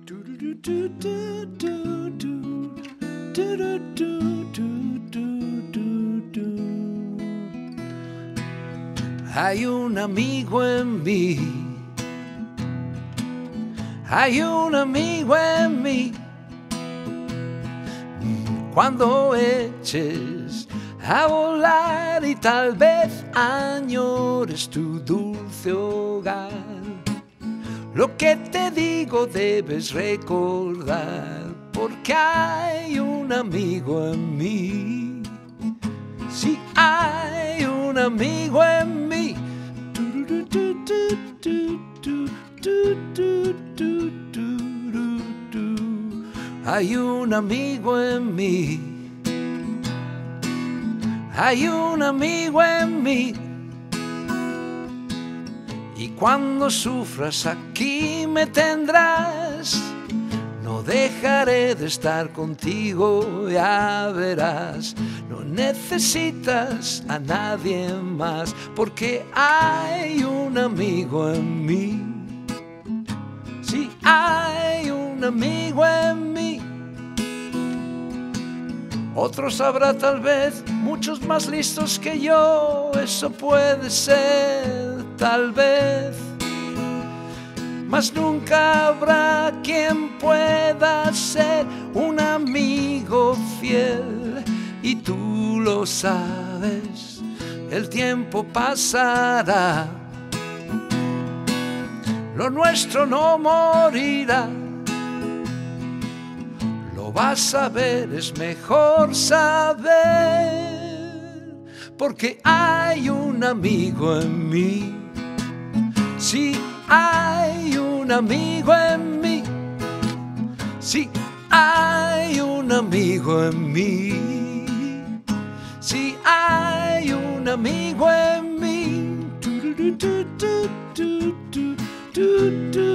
Hay un amigo en mí, hay un amigo en mí. Cuando eches a volar y tal vez añores tu dulce hogar, lo que te digo debes recordar, porque hay un amigo en mí. Sí, hay un amigo en mí. Hay un amigo en mí. Hay un amigo en mí. Y cuando sufras aquí me tendrás. No dejaré de estar contigo, ya verás. No necesitas a nadie más, porque hay un amigo en mí. Sí, hay un amigo en mí. Otros habrá tal vez, muchos más listos que yo. Eso puede ser, tal vez. Mas nunca habrá quien pueda ser un amigo fiel. Y tú lo sabes, el tiempo pasará, lo nuestro no morirá. Lo vas a ver, es mejor saber, porque hay un amigo en mí. Sí, hay un amigo en mí. Sí, hay un amigo en mí. Sí, hay un amigo en mí.